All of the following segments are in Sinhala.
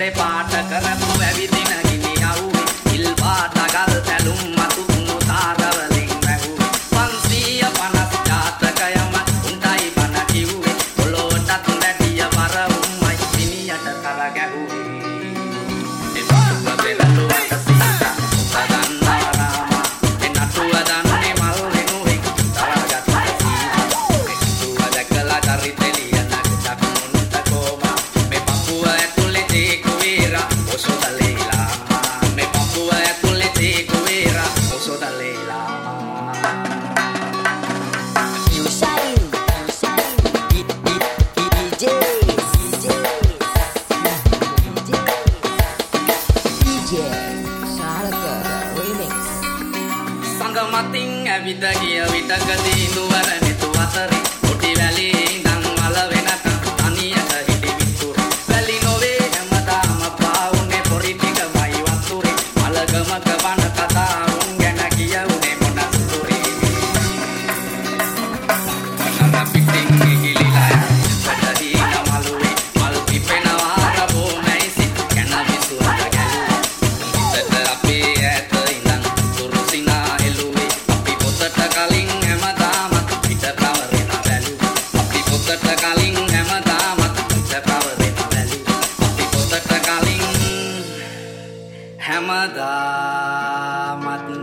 කැලේ පාට කරපු ඇවිදින ගිනි යවුවේ ඉල් පාට ගල් තැලුම් මතු කුණු තාරවලින් වැහුවේ 550 ජාතකයම උන්ටයි බන කිව්වේ පොළොවටත් දැටිය පරවුම්මයි මිනියට කර ගැහුවේ ඒ බතුව දෙලුවට සීතා සදන්නා රාමා ඒ නටුව දන්නේ මල් වෙනුවේ තරගත් සීතා ඒ නටුව දැකලා චරිතෙලිය නගතක් මොන්ට කොමා මේ පපුව ඇතුලේ තේකු වේරා ඔසොදලේලා මේ පපුව ඇතුලේ තේකු වේරා ඔසොදලේලා මතින් ඇවිද ගිය විටකදී නුවරනේ තු අතරේ කොටි වැලේ ඉඳන් මල වෙනකන් තනියට හිටි විතුර වැලි නොවේ හැමදාම පාවුනේ පොරි ටිකමයි වතුරේ මලගමක වන කතාවුන් ගැන කියවුනේ මොන සුරේ අනර පිටින් ගිලිලා වැඩහින මලුවේ මල් පිපෙනවා රබෝ මැයිසි කන විසුවඳ ගැලුවේ හිතට අපේ ඇත ඉඳන් තුරුසිනා කලින් හැමදාමත් පිට කවරෙන බැලු අපි පොතට කලින් හැමදාමත් පිට කවරෙන බැලු අපි පොතට කලින් හැමදාමත්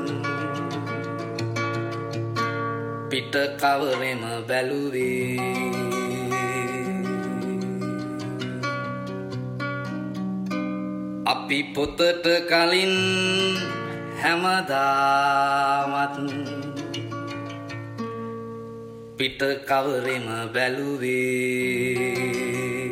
පිට කවරෙම බැලුවේ අපි පොතට කලින් හැමදාමත් පිට කවරෙම බැලුවේ